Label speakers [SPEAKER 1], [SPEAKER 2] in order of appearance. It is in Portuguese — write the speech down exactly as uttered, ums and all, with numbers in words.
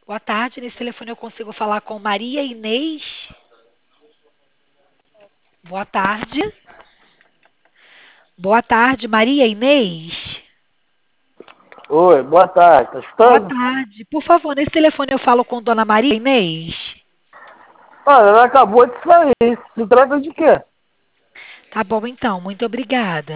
[SPEAKER 1] Boa tarde, nesse telefone eu consigo falar com Maria Inês? Boa tarde. Boa tarde, Maria Inês?
[SPEAKER 2] Oi, boa tarde, tá
[SPEAKER 1] Boa
[SPEAKER 2] escutando?
[SPEAKER 1] tarde. Por favor, nesse telefone eu falo com Dona Maria Inês?
[SPEAKER 2] Olha, ela acabou de sair. Se trata de quê?
[SPEAKER 1] Tá bom então, muito obrigada.